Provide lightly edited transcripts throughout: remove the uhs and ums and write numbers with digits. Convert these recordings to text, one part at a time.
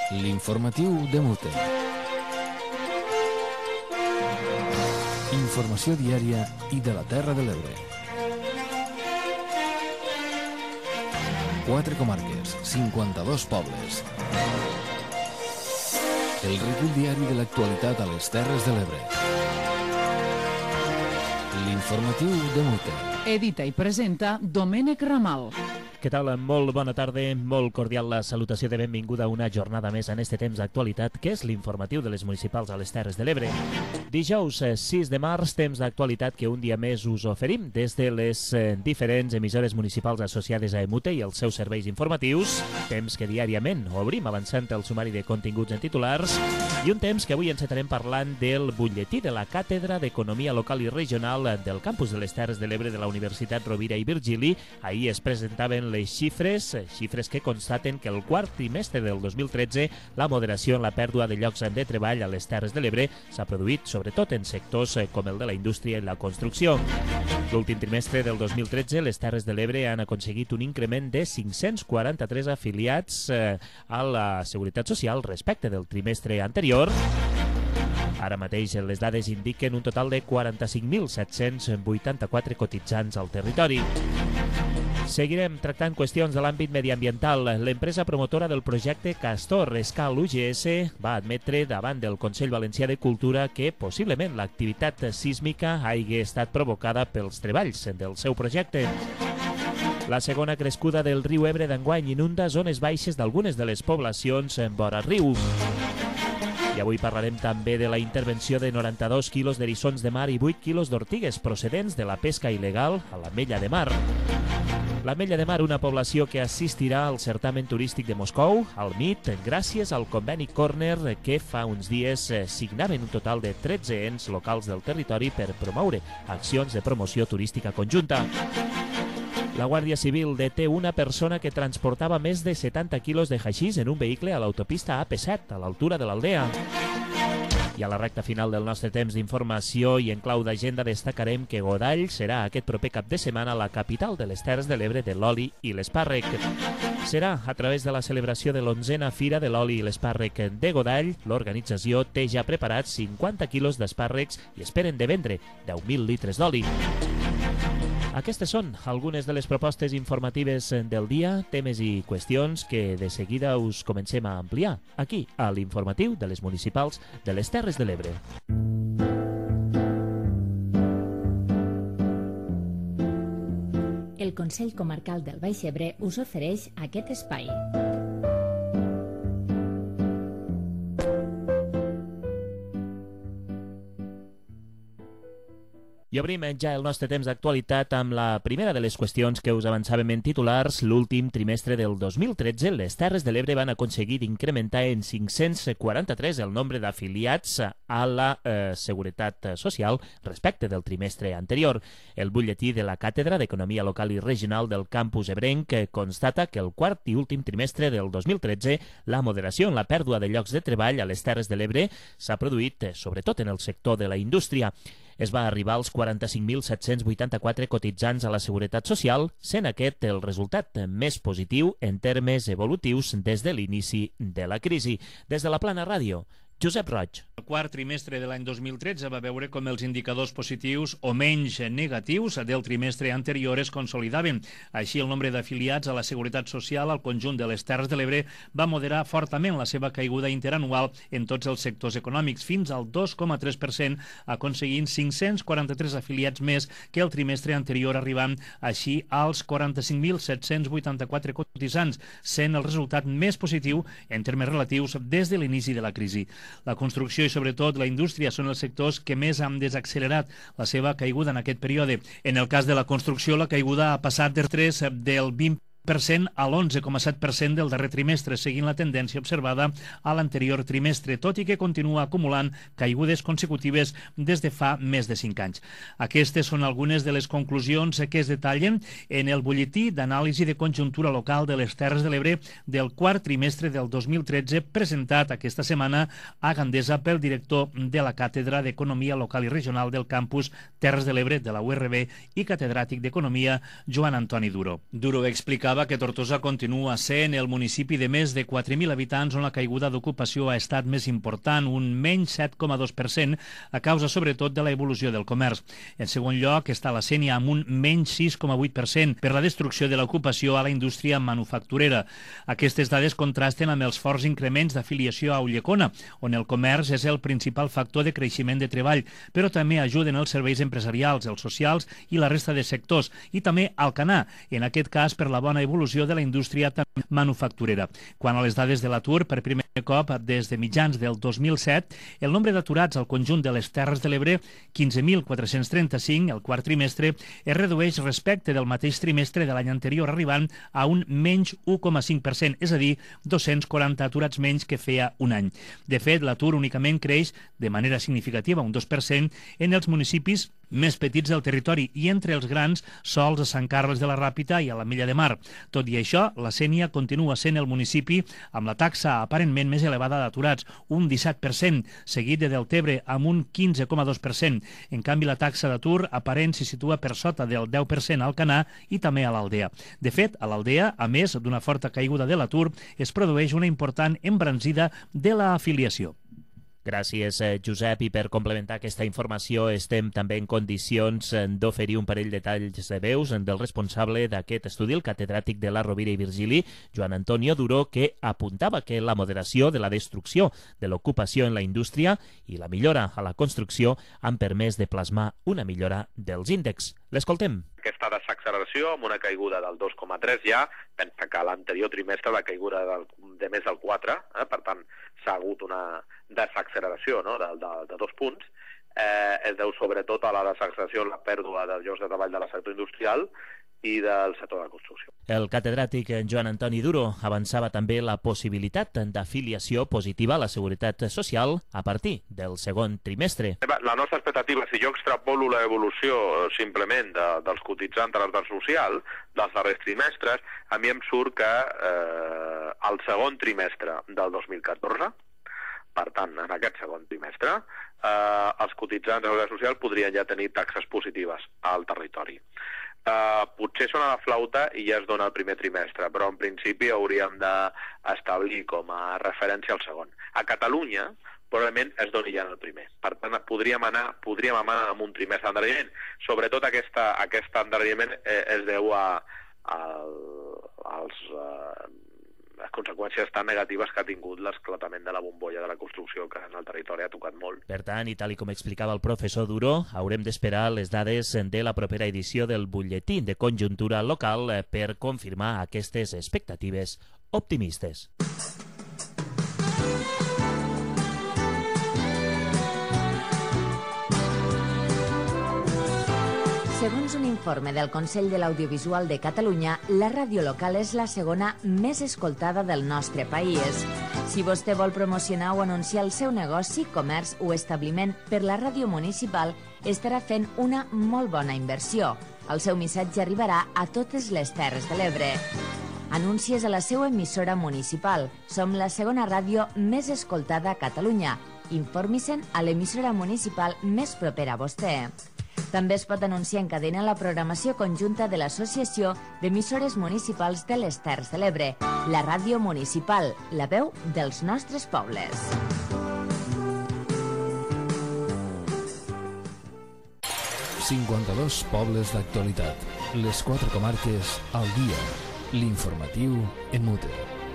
L'informatiu de Mute. Informació diària i de la Terra de l'Ebre. 4 comarques, 52 pobles. El recull diari de l'actualitat a les Terres de l'Ebre. L'informatiu de Mute. Edita i presenta Domènec Ramal. Què tal? Molt bona tarda, molt cordial la salutació de benvinguda a una jornada més en este temps d'actualitat, que és l'informatiu de les municipals a les Terres de l'Ebre. Dijous 6 de març, temps d'actualitat que un dia més us oferim des de les diferents emissores municipals associades a EMUTE i els seus serveis informatius, temps que diàriament obrim avançant el sumari de continguts en titulars, i un temps que avui encetarem parlant del butlletí de la Càtedra d'Economia Local i Regional del campus de les Terres de l'Ebre de la Universitat Rovira i Virgili. Ahir es presentaven les xifres que constaten que el quart trimestre del 2013 la moderació en la pèrdua de llocs de treball a les Terres de l'Ebre s'ha produït sobretot en sectors com el de la indústria i la construcció. L'últim trimestre del 2013 les Terres de l'Ebre han aconseguit un increment de 543 afiliats a la Seguretat Social respecte del trimestre anterior. Ara mateix les dades indiquen un total de 45.784 cotitzants al territori. Seguirem tractant qüestions de l'àmbit mediambiental. L'empresa promotora del projecte Castor, Escal UGS, va admetre davant del Consell Valencià de Cultura que possiblement l'activitat sísmica hagi estat provocada pels treballs del seu projecte. La segona crescuda del riu Ebre d'enguany inunda zones baixes d'algunes de les poblacions en vora riu. I avui parlarem també de la intervenció de 92 quilos d'eriçons de mar i 8 quilos d'ortigues procedents de la pesca il·legal a l'Ametlla de Mar. L'Ametlla de Mar, una població que assistirà al certamen turístic de Moscou, al MIT, gràcies al conveni Corner que fa uns dies signaven un total de 13 ens locals del territori per promoure accions de promoció turística conjunta. La Guàrdia Civil deté una persona que transportava més de 70 quilos de haixís en un vehicle a l'autopista AP7, a l'altura de l'Aldea. I a la recta final del nostre temps d'informació i en clau d'agenda destacarem que Godall serà aquest proper cap de setmana la capital de les Terres de l'Ebre de l'oli i l'espàrrec. Serà a través de la celebració de l'11a Fira de l'Oli i l'Espàrrec de Godall. L'organització té ja preparats 50 quilos d'espàrrecs i esperen de vendre 10.000 litres d'oli. Aquestes són algunes de les propostes informatives del dia, temes i qüestions que de seguida us comencem a ampliar aquí, a l'informatiu de les municipals de les Terres de l'Ebre. El Consell Comarcal del Baix Ebre us ofereix aquest espai. I obrim ja el nostre temps d'actualitat amb la primera de les qüestions que us avançàvem en titulars. L'últim trimestre del 2013, les Terres de l'Ebre van aconseguir incrementar en 543 el nombre d'afiliats a la Seguretat Social respecte del trimestre anterior. El butlletí de la Càtedra d'Economia Local i Regional del campus ebrenc constata que el quart i últim trimestre del 2013 la moderació en la pèrdua de llocs de treball a les Terres de l'Ebre s'ha produït sobretot en el sector de la indústria. Es va arribar als 45.784 cotitzants a la Seguretat Social, sent aquest el resultat més positiu en termes evolutius des de l'inici de la crisi. Des de la Plana Ràdio, Josep Roig. El quart trimestre de l'any 2013 va veure com els indicadors positius o menys negatius del trimestre anterior es consolidaven. Així, el nombre d'afiliats a la Seguretat Social al conjunt de les Terres de l'Ebre va moderar fortament la seva caiguda interanual en tots els sectors econòmics, fins al 2,3%, aconseguint 543 afiliats més que el trimestre anterior, arribant així als 45.784 cotitzants, sent el resultat més positiu en termes relatius des de l'inici de la crisi. La construcció i sobretot la indústria són els sectors que més han desaccelerat la seva caiguda en aquest període. En el cas de la construcció, la caiguda ha passat del 20% a l'11,7% del darrer trimestre, seguint la tendència observada a l'anterior trimestre, tot i que continua acumulant caigudes consecutives des de fa més de 5 anys. Aquestes són algunes de les conclusions que es detallen en el butlletí d'anàlisi de conjuntura local de les Terres de l'Ebre del quart trimestre del 2013, presentat aquesta setmana a Gandesa pel director de la Càtedra d'Economia Local i Regional del campus Terres de l'Ebre de la URB i catedràtic d'Economia, Joan Antoni Duro. Duro explicava comentava que Tortosa continua sent el municipi de més de 4.000 habitants on la caiguda d'ocupació ha estat més important, un menys 7,2%, a causa sobretot de la evolució del comerç. En segon lloc està la Sénia amb un menys 6,8% per la destrucció de l'ocupació a la indústria manufacturera. Aquestes dades contrasten amb els forts increments d'afiliació a Ulldecona, on el comerç és el principal factor de creixement de treball, però també ajuden els serveis empresarials, els socials i la resta de sectors, i també Alcanar, en aquest cas per la bona evolució de la indústria manufacturera. Quant a les dades de l'atur, per primer cop des de mitjans del 2007, el nombre d'aturats al conjunt de les Terres de l'Ebre, 15.435, el quart trimestre, es redueix respecte del mateix trimestre de l'any anterior, arribant a un menys 1,5%, és a dir, 240 aturats menys que feia un any. De fet, l'atur únicament creix de manera significativa, un 2%, en els municipis més petits del territori i entre els grans sols a Sant Carles de la Ràpita i a l'Ametlla de Mar. Tot i això, la Sénia continua sent el municipi amb la taxa aparentment més elevada d'aturats, un 17%, seguit de Deltebre amb un 15,2%. En canvi, la taxa d'atur aparent se situa per sota del 10% a Alcanar i també a l'Aldea. De fet, a l'Aldea, a més d'una forta caiguda de l'atur, es produeix una important embranzida de l'afiliació. Gràcies, Josep, i per complementar aquesta informació estem també en condicions d'oferir un parell de talls de veus del responsable d'aquest estudi, el catedràtic de la Rovira i Virgili, Joan Antonio Duró, que apuntava que la moderació de la destrucció de l'ocupació en la indústria i la millora a la construcció han permès de plasmar una millora dels índexs. L'escoltem. Aquesta desacceleració amb una caiguda del 2,3 ja, pensa que l'anterior trimestre la caiguda de més del 4, per tant s'ha hagut una desacceleració, no?, de 2 punts, es deu sobretot a la desacceleració en la pèrdua dels llocs de treball del sector industrial i del sector de la construcció. El catedràtic Joan Antoni Duró avançava també la possibilitat d'afiliació positiva a la Seguretat Social a partir del segon trimestre. La nostra expectativa, si jo extrapolo l'evolució simplement dels cotitzants de l'Estat Social dels darrers trimestres, a mi em surt que al segon trimestre del 2014, per tant, en aquest segon trimestre, els cotitzants de la Seguretat Social podrien ja tenir taxes positives al territori. Potser sona la flauta i ja es dona el primer trimestre, però en principi hauríem d'establir com a referència el segon. A Catalunya, probablement es doni ja en el primer. Per tant, podríem anar amb un trimestre d'endarreriment. Sobretot aquest endarreriment es deu a les conseqüències tan negatives que ha tingut l'esclatament de la bombolla de la construcció, que en el territori ha tocat molt. Per tant, i tal com explicava el professor Duró, haurem d'esperar les dades de la propera edició del butlletí de conjuntura local per confirmar aquestes expectatives optimistes. Segons un informe del Consell de l'Audiovisual de Catalunya, la ràdio local és la segona més escoltada del nostre país. Si vostè vol promocionar o anunciar el seu negoci, comerç o establiment per la ràdio municipal, estarà fent una molt bona inversió. El seu missatge arribarà a totes les Terres de l'Ebre. Anuncies a la seva emissora municipal. Som la segona ràdio més escoltada a Catalunya. Informi-se'n a l'emissora municipal més propera a vostè. També es pot anunciar en cadena la programació conjunta de l'Associació d'Emissores Municipals de les Terres de l'Ebre, la ràdio municipal, la veu dels nostres pobles. ...52 pobles d'actualitat. Les 4 comarques al dia. L'informatiu en Mute.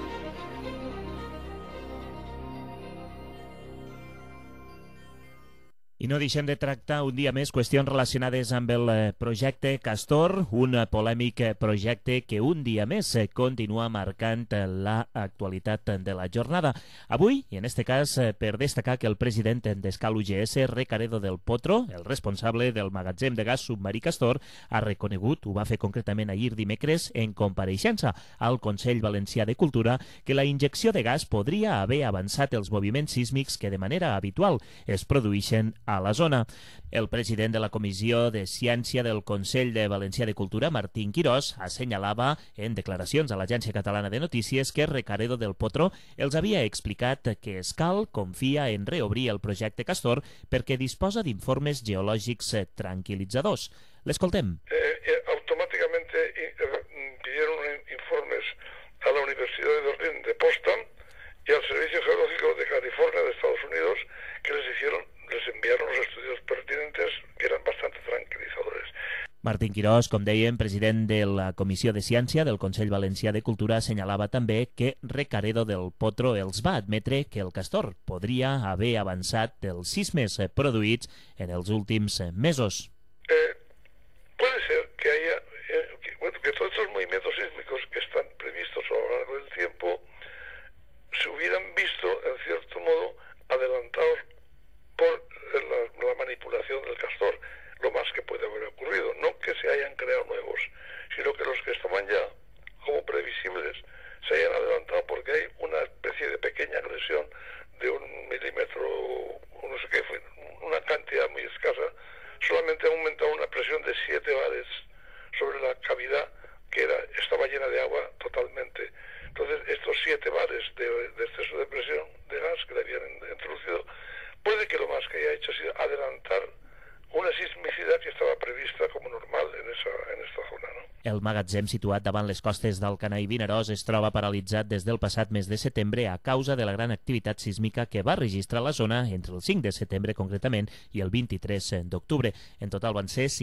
I no deixem de tractar un dia més qüestions relacionades amb el projecte Castor, un polèmic projecte que un dia més continua marcant l'actualitat de la jornada. Avui, i en este cas, per destacar que el president d'Escal UGS, Recaredo del Potro, el responsable del magatzem de gas submarí Castor, ha reconegut, ho va fer concretament ahir dimecres, en compareixença al Consell Valencià de Cultura, que la injecció de gas podria haver avançat els moviments sísmics que de manera habitual es produeixen a la zona. El president de la Comissió de Ciència del Consell de Valencià de Cultura, Martín Quirós, assenyalava en declaracions a l'Agència Catalana de Notícies que Recaredo del Potro els havia explicat que Escal confia en reobrir el projecte Castor perquè disposa d'informes geològics tranquil·litzadors. L'escoltem. Automáticamente pidieron un informe informes a la Universidad de Berlín de Potsdam y al Servicio Geológico de California de Estados Unidos, que les enviaron los estudios pertinentes, que eran bastante tranquilizadores. Martín Quirós, com dèiem, president de la Comissió de Ciència del Consell Valencià de Cultura, assenyalava també que Recaredo del Potro els va admetre que el castor podria haver avançat dels sismes produïts en els últims mesos. Puede ser que haya, que todos estos movimientos sísmicos que están previstos a lo largo del tiempo se hubieran visto, en cierto modo, adelantados por la manipulación del castor, lo más que puede haber ocurrido. No que se hayan creado nuevos, sino que los que estaban ya como previsibles se hayan adelantado porque hay una especie de pequeña agresión de 1 milímetro, no sé qué, fue una cantidad muy escasa, solamente ha aumentado una presión de 7 bares sobre la cavidad que estaba llena de agua totalmente. Entonces, estos 7 bares de exceso de presión de gas que le habían introducido, puede que lo más que haya hecho ha sido adelantar una sismicidad que estava prevista com normal en esta zona, no? El magatzem situat davant les costes d'Alcanar i Vinaròs es troba paralitzat des del passat mes de setembre a causa de la gran activitat sísmica que va registrar la zona entre el 5 de setembre concretament i el 23 d'octubre. En total van ser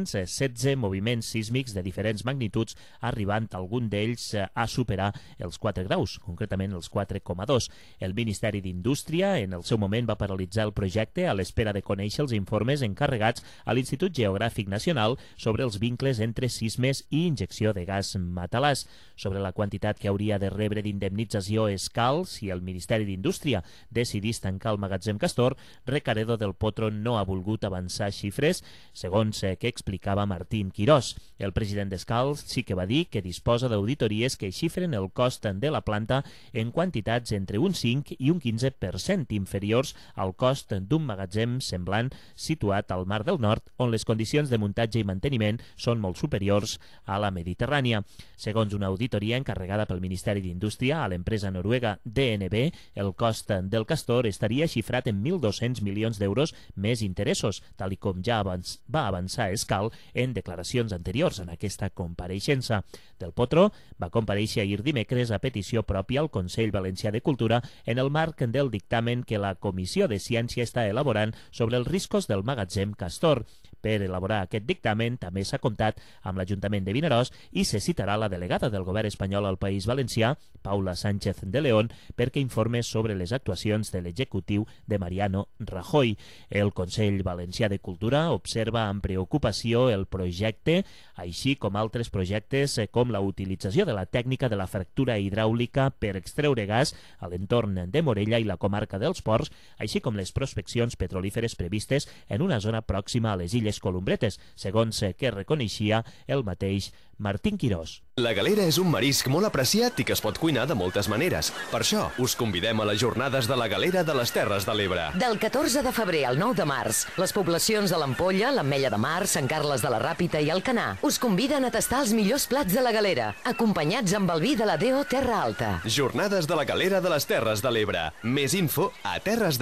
516 moviments sísmics de diferents magnituds, arribant algun d'ells a superar els 4 graus, concretament els 4,2. El Ministeri d'Indústria en el seu moment va paralitzar el projecte a l'espera de conèixer els informes encarregats a l'Institut Geogràfic Nacional sobre els vincles entre sismes i injecció de gas matalàs. Sobre la quantitat que hauria de rebre d'indemnització Escal si el Ministeri d'Indústria decidís tancar el magatzem Castor, Recaredo del Potro no ha volgut avançar xifres, segons que explicava Martín Quirós. El president d'Escal sí que va dir que disposa d'auditories que xifren el cost de la planta en quantitats entre un 5 i un 15% inferiors al cost d'un magatzem semblant situat al Mar del Nord, on les condicions de muntatge i manteniment són molt superiors a la Mediterrània. Segons una auditoria encarregada pel Ministeri d'Indústria a l'empresa noruega DNB, el cost del castor estaria xifrat en 1.200 milions d'euros més interessos, tal com ja va avançar Escal en declaracions anteriors en aquesta compareixença. Del Potro va comparèixer ahir dimecres a petició pròpia al Consell Valencià de Cultura en el marc del dictamen que la Comissió de Ciència està elaborant sobre els riscos del magatzem Castor. Per elaborar aquest dictamen també s'ha comptat amb l'Ajuntament de Vinaròs i se citarà la delegada del govern espanyol al País Valencià, Paula Sánchez de León, perquè informe sobre les actuacions de l'executiu de Mariano Rajoy. El Consell Valencià de Cultura observa amb preocupació el projecte, així com altres projectes com la utilització de la tècnica de la fractura hidràulica per extreure gas a l'entorn de Morella i la comarca dels Ports, així com les prospeccions petrolíferes previstes en una zona pròxima a les Illes Columbretes, segons que reconeixia el mateix Martín Quirós. La galera és un marisc molt apreciat i que es pot cuinar de moltes maneres. Per això, us convidem a les jornades de la galera de les Terres de l'Ebre. Del 14 de febrer al 9 de març, les poblacions de l'Ampolla, l'Ametlla de Mar, Sant Carles de la Ràpita i Alcanar us conviden a tastar els millors plats de la galera, acompanyats amb el vi de la DO Terra Alta. Jornades de la galera de les Terres de l'Ebre. Més info a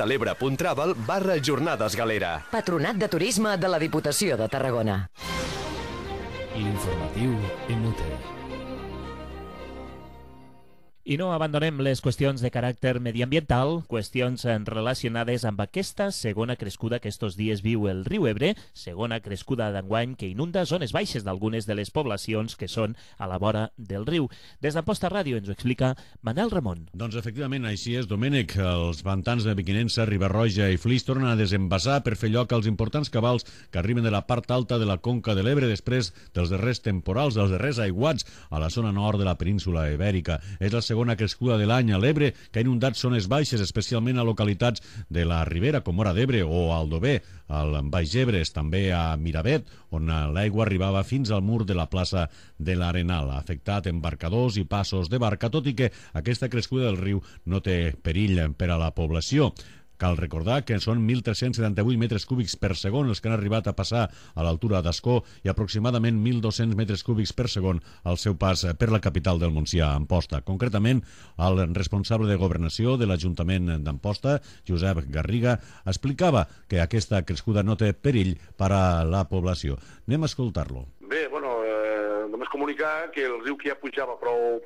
terresdelebre.travel/jornadesgalera. Patronat de Turisme de la Diputació de Tarragona. L'informatiu Inútil. I no abandonem les qüestions de caràcter mediambiental, qüestions relacionades amb aquesta segona crescuda que estos dies viu el riu Ebre, segona crescuda d'enguany que inunda zones baixes d'algunes de les poblacions que són a la vora del riu. Des d'Amposta Ràdio ens ho explica Manel Ramon. Doncs efectivament, així és, Domènec. Els pantans de Mequinensa, Riba-roja i Flix tornen a desembassar per fer lloc als importants cabals que arriben de la part alta de la conca de l'Ebre després dels darrers temporals, dels darrers aiguats a la zona nord de la península Ibèrica. És la segona crescuda de l'any a l'Ebre, que ha inundat zones baixes, especialment a localitats de la Ribera, com Móra d'Ebre o Aldover, al Baix Ebre, també a Miravet, on l'aigua arribava fins al mur de la plaça de l'Arenal. Ha afectat embarcadors i passos de barca, tot i que aquesta crescuda del riu no té perill per a la població. Cal recordar que són 1.378 metres cúbics per segon els que han arribat a passar a l'altura d'Ascó i aproximadament 1.200 metres cúbics per segon al seu pas per la capital del Montsià, Amposta. Concretament, el responsable de governació de l'Ajuntament d'Amposta, Josep Garriga, explicava que aquesta crescuda no té perill per a la població. Anem a escoltar-lo. Bé, només comunicar que el riu que ja pujava prou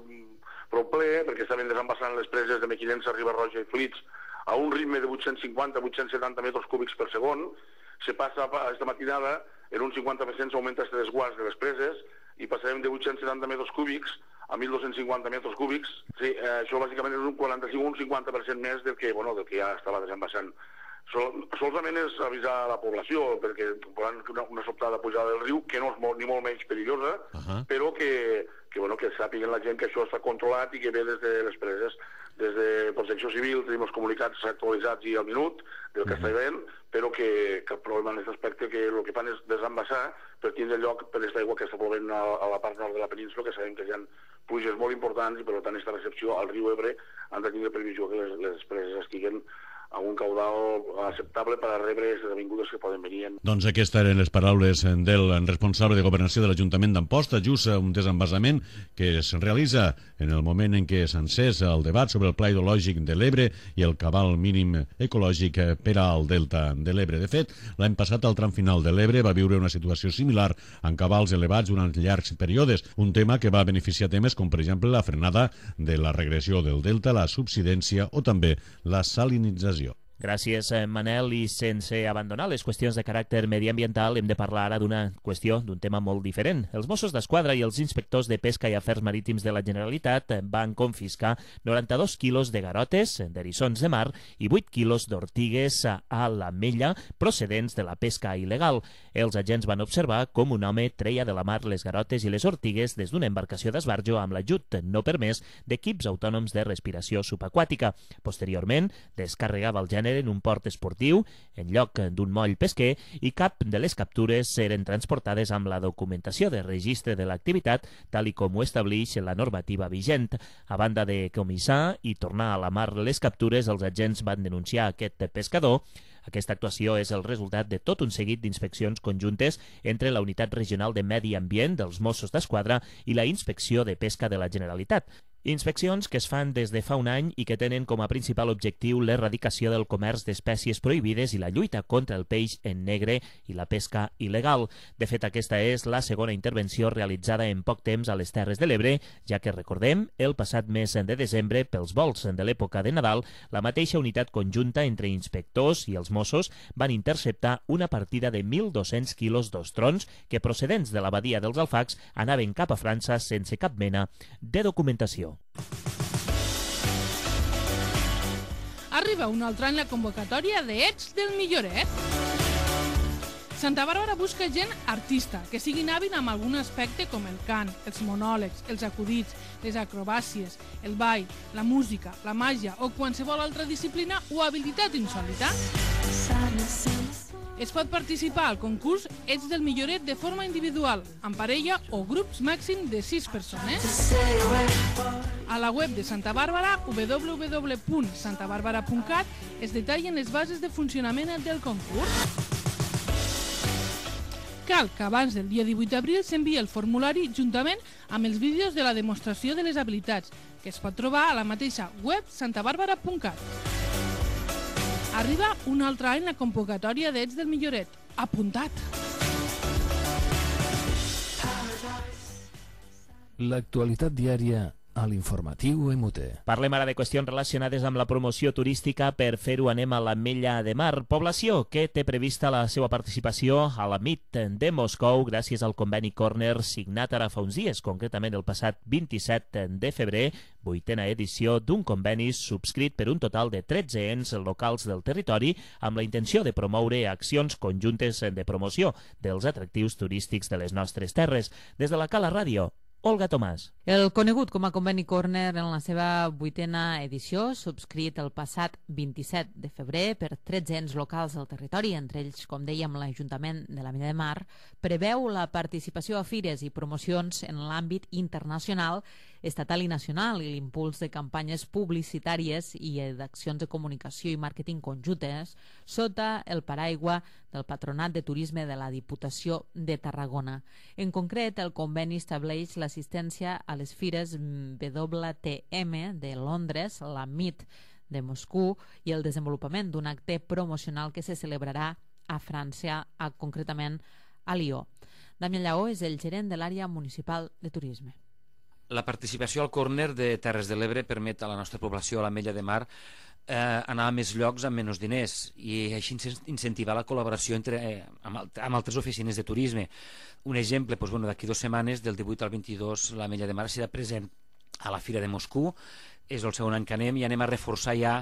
ple, perquè estaven desembassant les preses de Mequinensa, Riba-roja i Flix a un ritme de 850-870 metres cúbics per segon, se passa esta matinada, en un 50% s'augmenta este desguàs de les preses i passarem de 870 metres cúbics a 1.250 metres cúbics. Sí, això bàsicament és un 45 o un 50% més del que ja estava desembassant. Solament és avisar la població, perquè poden una sobtada pujada del riu, que no és ni molt menys perillosa, però que sàpiguen la gent que això està controlat i que ve des de les preses. Des de Protecció Civil tenim els comunicats actualitzats i al minut del que està veient, però que cap problema en aquest aspecte, que el que fan és desembassar per tindre lloc per aquesta aigua que està plovent a la part nord de la península, que sabem que hi ha pluges molt importants i per tant aquesta recepció al riu Ebre han de tindre previsió que les preses estiguen a un caudal acceptable per a rebre les avingudes que poden venir. Doncs aquestes eren les paraules del responsable de governació de l'Ajuntament d'Amposta, just un desembassament que es realitza en el moment en què s'encés el debat sobre el pla hidrològic de l'Ebre i el cabal mínim ecològic per al delta de l'Ebre. De fet, l'any passat el tram final de l'Ebre va viure una situació similar amb cabals elevats durant llargs períodes, un tema que va beneficiar temes com, per exemple, la frenada de la regressió del delta, la subsidència o també la salinització. Gràcies, Manel. I sense abandonar les qüestions de caràcter mediambiental, hem de parlar ara d'un tema molt diferent. Els Mossos d'Esquadra i els inspectors de Pesca i Afers Marítims de la Generalitat van confiscar 92 quilos de garotes, d'eriçons de mar i 8 quilos d'ortigues a l'Ametlla procedents de la pesca il·legal. Els agents van observar com un home treia de la mar les garotes i les ortigues des d'una embarcació d'esbarjo amb l'ajut no permès d'equips autònoms de respiració subaquàtica. Posteriorment, descarregava el gènere en un port esportiu en lloc d'un moll pesquer i cap de les captures eren transportades amb la documentació de registre de l'activitat tal i com ho estableix la normativa vigent. A banda de comissar i tornar a la mar les captures, els agents van denunciar aquest pescador. Aquesta actuació és el resultat de tot un seguit d'inspeccions conjuntes entre la Unitat Regional de Medi Ambient dels Mossos d'Esquadra i la Inspecció de Pesca de la Generalitat. Inspeccions que es fan des de fa un any i que tenen com a principal objectiu l'erradicació del comerç d'espècies prohibides i la lluita contra el peix en negre i la pesca il·legal. De fet, aquesta és la segona intervenció realitzada en poc temps a les Terres de l'Ebre, ja que, recordem, el passat mes de desembre, pels volts de l'època de Nadal, la mateixa unitat conjunta entre inspectors i els Mossos van interceptar una partida de 1.200 quilos d'ostrons que, procedents de la badia dels Alfacs, anaven cap a França sense cap mena de documentació. Arriba un altre any la convocatòria d'Ets del Milloret. Santa Bàrbara busca gent artista, que siguin hàbil amb algun aspecte com el cant, els monòlegs, els acudits, les acrobàcies, el ball, la música, la màgia o qualsevol altra disciplina o habilitat insòlita. Es pot participar al concurs Ets del Milloret de forma individual, en parella o grups màxim de 6 persones. A la web de Santa Bàrbara, www.santabarbara.cat, es detallen les bases de funcionament del concurs. Cal que abans del dia 18 d'abril s'enviï el formulari juntament amb els vídeos de la demostració de les habilitats, que es pot trobar a la mateixa web santabarbara.cat. Arriba un altre any la convocatòria d'Ets del Milloret. Apuntat! L'actualitat diària a l'informatiu MUT. Parlem ara de qüestions relacionades amb la promoció turística. Per fer-ho anem a l'Ametlla de Mar, població que té prevista la seva participació a la MIT de Moscou gràcies al conveni Corner signat ara fa uns dies, concretament el passat 27 de febrer, 8a edició d'un conveni subscrit per un total de 13 ens locals del territori amb la intenció de promoure accions conjuntes de promoció dels atractius turístics de les nostres terres. Des de la Cala Ràdio, Olga Tomàs. El conegut com a conveni Corner en la seva 8a edició, subscrit el passat 27 de febrer per 13 ens locals del territori, entre ells, com dèiem, l'Ajuntament de l'Ametlla de Mar, preveu la participació a fires i promocions en l'àmbit internacional, estatal i nacional i l'impuls de campanyes publicitàries i d'accions de comunicació i màrqueting conjuntes sota el paraigua del Patronat de Turisme de la Diputació de Tarragona. En concret, el conveni estableix l'assistència a les fires WTM de Londres, la MIT de Moscou i el desenvolupament d'un acte promocional que se celebrarà a França, concretament a Lió. Damià Lleó és el gerent de l'àrea municipal de turisme. La participació al córner de Terres de l'Ebre permet a la nostra població, a l'Ametlla de Mar, anar a més llocs amb menys diners i així incentivar la col·laboració amb altres oficines de turisme. Un exemple, d'aquí 2 setmanes, del 18 al 22, l'Ametlla de Mar serà present a la Fira de Moscou. És el segon any que anem i anem a reforçar ja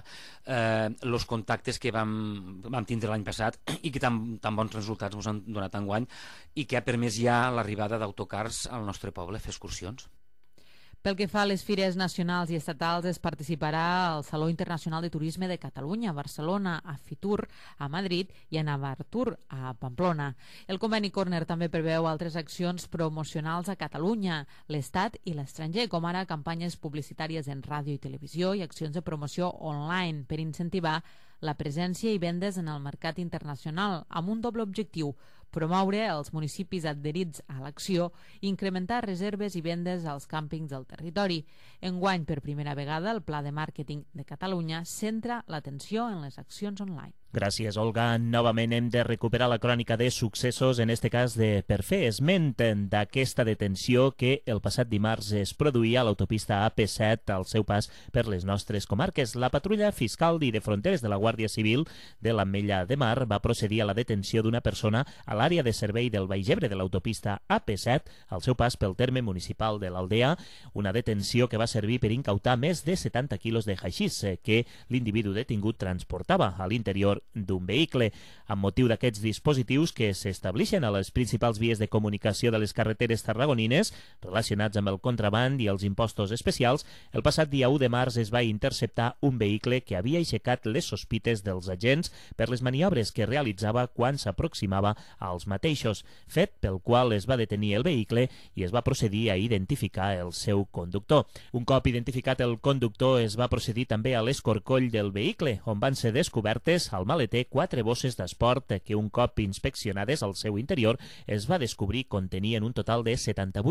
els contactes que vam tindre l'any passat i que tan bons resultats ens han donat enguany i que ha permès ja l'arribada d'autocars al nostre poble a fer excursions. Pel que fa a les fires nacionals i estatals, es participarà al Saló Internacional de Turisme de Catalunya, a Barcelona, a Fitur, a Madrid i a Navartur, a Pamplona. El conveni Corner també preveu altres accions promocionals a Catalunya, l'Estat i l'estranger, com ara campanyes publicitàries en ràdio i televisió i accions de promoció online per incentivar la presència i vendes en el mercat internacional, amb un doble objectiu: promoure els municipis adherits a l'acció i incrementar reserves i vendes als càmpings del territori. Enguany, per primera vegada, el Pla de Màrqueting de Catalunya centra l'atenció en les accions online. Gràcies, Olga. Novament hem de recuperar la crònica de successos, en este cas per fer esment d'aquesta detenció que el passat dimarts es produïa a l'autopista AP7 al seu pas per les nostres comarques. La patrulla fiscal i de fronteres de la Guàrdia Civil de l'Ametlla de Mar va procedir a la detenció d'una persona a l'àrea de servei del Baix Ebre de l'autopista AP7 al seu pas pel terme municipal de l'Aldea, una detenció que va servir per incautar més de 70 quilos de haixís que l'individu detingut transportava a l'interior d'un vehicle. Amb motiu d'aquests dispositius que s'establixen a les principals vies de comunicació de les carreteres tarragonines relacionats amb el contraband i els impostos especials, el passat dia 1 de març es va interceptar un vehicle que havia aixecat les sospites dels agents per les maniobres que realitzava quan s'aproximava als mateixos, fet pel qual es va detenir el vehicle i es va procedir a identificar el seu conductor. Un cop identificat el conductor, es va procedir també a l'escorcoll del vehicle, on van ser descobertes al maleter 4 bosses d'esport que un cop inspeccionades al seu interior es va descobrir contenien un total de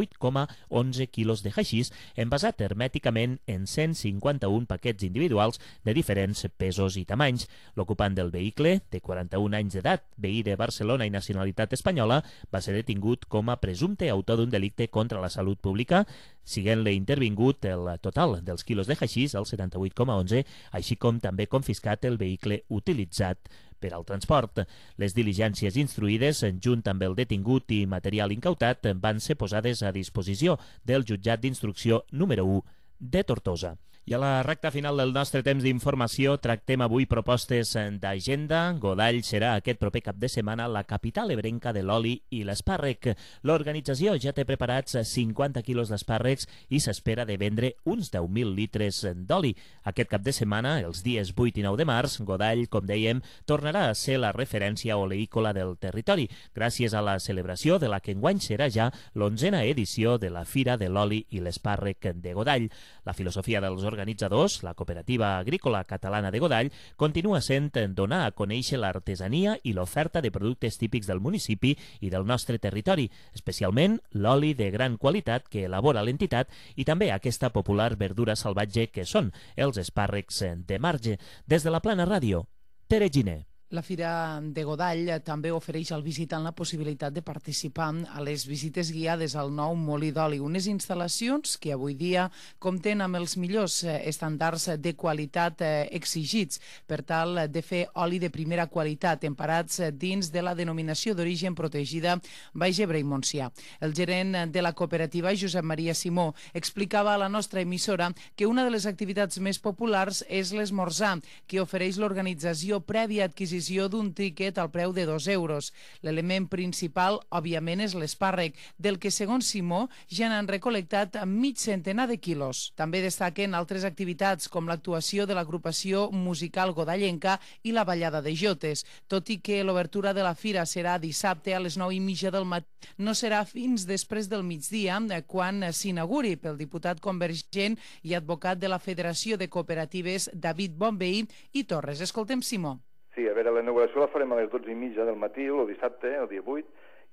78,11 quilos de haixís envasat hermèticament en 151 paquets individuals de diferents pesos i tamanys. L'ocupant del vehicle, de 41 anys d'edat, veí de Barcelona i nacionalitat espanyola, va ser detingut com a presumpte autor d'un delicte contra la salut pública, siguent-li intervingut el total dels quilos de haixís, el 78,11, així com també confiscat el vehicle utilitzat per al transport. Les diligències instruïdes, junt amb el detingut i material incautat, van ser posades a disposició del jutjat d'instrucció número 1 de Tortosa. I a la recta final del nostre temps d'informació tractem avui propostes d'agenda. Godall serà aquest proper cap de setmana la capital ebrenca de l'oli i l'espàrrec. L'organització ja té preparats 50 quilos d'espàrrecs i s'espera de vendre uns 10.000 litres d'oli. Aquest cap de setmana, els dies 8 i 9 de març, Godall, com dèiem, tornarà a ser la referència oleícola del territori, gràcies a la celebració de la que enguany serà ja l'11a edició de la Fira de l'Oli i l'Espàrrec de Godall. La filosofia dels organitzadors, la Cooperativa Agrícola Catalana de Godall, continua sent donar a conèixer l'artesania i l'oferta de productes típics del municipi i del nostre territori, especialment l'oli de gran qualitat que elabora l'entitat i també aquesta popular verdura salvatge que són els espàrrecs de marge. Des de la Plana Ràdio, Tere Giner. La Fira de Godall també ofereix al visitant la possibilitat de participar a les visites guiades al nou molí d'oli, unes instal·lacions que avui dia compten amb els millors estàndards de qualitat exigits per tal de fer oli de primera qualitat, emparats dins de la denominació d'origen protegida Baix Ebre i Montsià. El gerent de la cooperativa, Josep Maria Simó, explicava a la nostra emissora que una de les activitats més populars és l'esmorzar, que ofereix l'organització prèvia adquisició d'un tiquet al preu de 2 euros. L'element principal, òbviament, és l'espàrrec, del que, segons Simó, ja n'han recolectat mig centenar de quilos. També destaquen altres activitats, com l'actuació de l'agrupació musical godallenca i la ballada de jotes. Tot i que l'obertura de la fira serà dissabte a les 9:30 del matí, no serà fins després del migdia, quan s'inauguri pel diputat convergent i advocat de la Federació de Cooperatives, David Bonveí i Torres. Escoltem Simó. Sí, a veure, la inauguració la farem a les 12:30 del matí, el dissabte, el dia 8,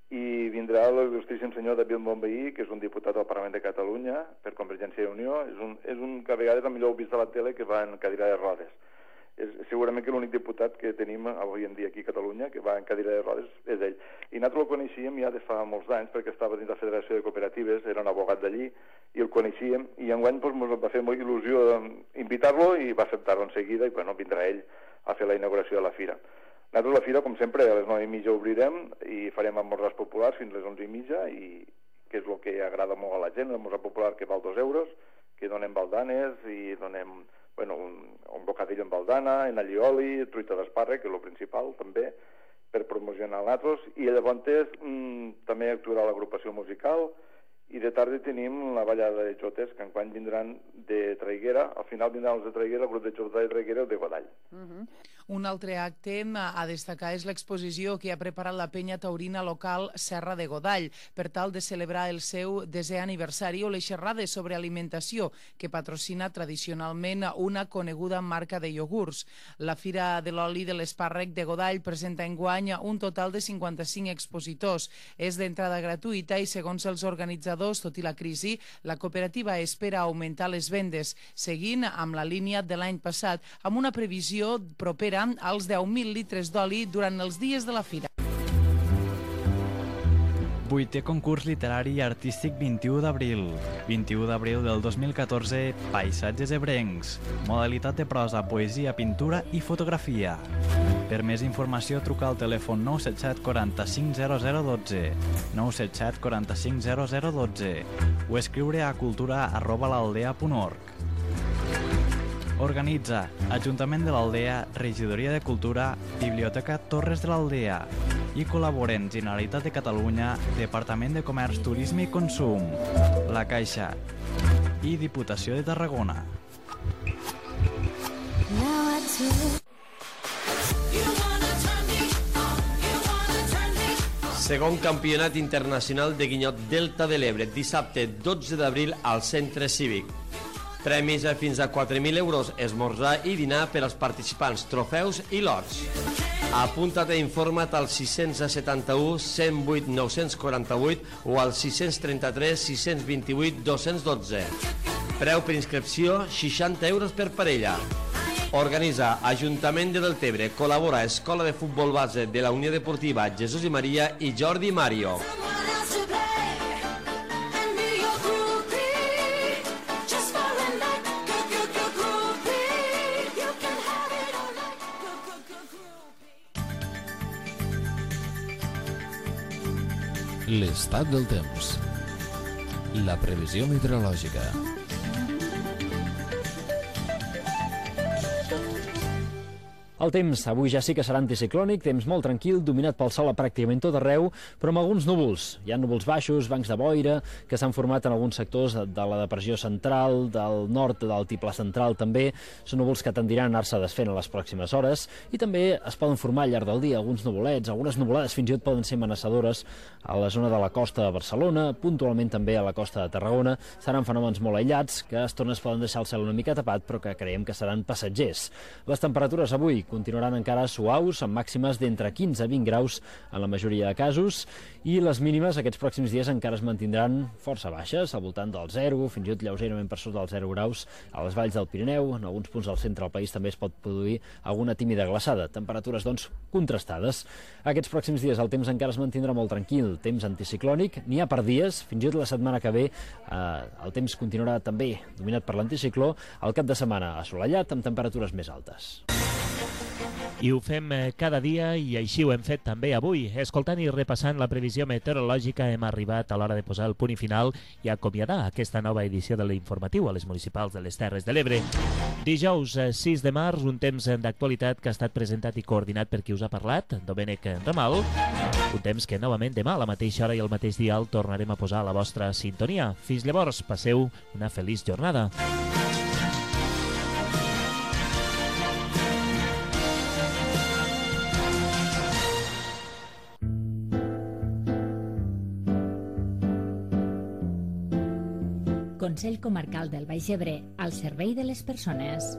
i vindrà l'il·lustríssim senyor David Bonveí, que és un diputat del Parlament de Catalunya per Convergència i Unió. És un que a vegades el millor vist de la tele que va en cadira de rodes. segurament que l'únic diputat que tenim avui en dia aquí a Catalunya que va en cadira de rodes és ell. I nosaltres el coneixíem ja de fa molts anys perquè estava dins la Federació de Cooperatives, era un abogat d'allí i el coneixíem, i enguany ens va fer molt il·lusió invitar-lo i va acceptar-ho en seguida i vindrà ell a fer la inauguració de la fira. Nosaltres la fira, com sempre, a les 9:30 obrirem i farem esmorzars populars fins a les 11:30, i que és el que agrada molt a la gent, l'esmorzar popular que val 2 euros, que donem baldanes i donem un bocadillo amb baldana, en allioli, truita d'espàrrec, que és el principal, també, per promocionar nosaltres, i llavors també actuarà l'agrupació musical, i de tarda tenim la ballada de jotes, que enguany vindran de Traiguera, al final vindran els de Traiguera, el grup de jotes de Traiguera i el de Godall. Un altre acte a destacar és l'exposició que ha preparat la penya taurina local Serra de Godall per tal de celebrar el seu 10è aniversari, o les xerrades sobre alimentació que patrocina tradicionalment una coneguda marca de iogurts. La Fira de l'Oli de l'Espàrrec de Godall presenta enguany un total de 55 expositors. És d'entrada gratuïta i, segons els organitzadors, tot i la crisi, la cooperativa espera augmentar les vendes, seguint amb la línia de l'any passat, amb una previsió propera als 10.000 litres d'oli durant els dies de la fira. 8è concurs literari i artístic 21 d'abril. 21 d'abril del 2014, Paisatges ebrencs. Modalitat de prosa, poesia, pintura i fotografia. Per més informació, truca al telèfon 977 45 0012, 977 45 0012, o escriure a cultura@l'aldea.org. Organitza Ajuntament de l'Aldea, Regidoria de Cultura, Biblioteca Torres de l'Aldea, i col·laboren Generalitat de Catalunya, Departament de Comerç, Turisme i Consum, La Caixa i Diputació de Tarragona. Segon Campionat Internacional de Guinyot Delta de l'Ebre, dissabte 12 d'abril al Centre Cívic. Premis a fins a 4.000 euros, esmorzar i dinar per als participants, trofeus i lots. Apunta't i informa't al 671 108 948 o al 633 628 212. Preu per inscripció 60 euros per parella. Organitza Ajuntament de Deltebre, col·labora Escola de Futbol Base de la Unió Deportiva Jesús i Maria i Jordi Mario. L'estat del temps. La previsió meteorològica. El temps avui ja sí que serà anticiclònic, temps molt tranquil, dominat pel sol a pràcticament tot arreu, però amb alguns núvols. Hi ha núvols baixos, bancs de boira, que s'han format en alguns sectors de la depressió central, del nord de l'altiplà central també. Són núvols que tendiran a anar-se desfent a les pròximes hores, i també es poden formar al llarg del dia alguns nuvolets, algunes nuvolades fins i tot poden ser amenaçadores a la zona de la costa de Barcelona, puntualment també a la costa de Tarragona. Seran fenòmens molt aïllats, que a estones poden deixar el cel una mica tapat, però que creiem que seran passatgers. Les temperatures avui continuaran encara suaus, amb màximes d'entre 15 a 20 graus en la majoria de casos, i les mínimes aquests pròxims dies encara es mantindran força baixes, al voltant del 0, fins i tot lleugerament per sota dels 0 graus a les valls del Pirineu. En alguns punts del centre del país també es pot produir alguna tímida glaçada. Temperatures, doncs, contrastades. Aquests pròxims dies el temps encara es mantindrà molt tranquil, temps anticiclònic, n'hi ha per dies, fins i tot la setmana que ve el temps continuarà també dominat per l'anticicló, al cap de setmana assolellat amb temperatures més altes. I ho fem cada dia, i així ho hem fet també avui. Escoltant i repassant la previsió meteorològica hem arribat a l'hora de posar el punt i final i acomiadar aquesta nova edició de l'informatiu a les municipals de les Terres de l'Ebre. Dijous 6 de març, un temps d'actualitat que ha estat presentat i coordinat per qui us ha parlat, Domènec Ramal. Un temps que novament demà a la mateixa hora i al mateix dia el tornarem a posar a la vostra sintonia. Fins llavors, passeu una feliç jornada. Consell Comarcal del Baix Ebre, al servei de les persones.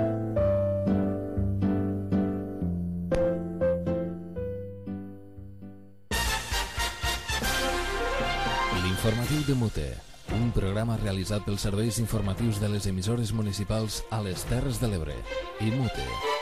L'informatiu de Mute, un programa realitzat pels serveis informatius de les emissores municipals a les Terres de l'Ebre i Mute.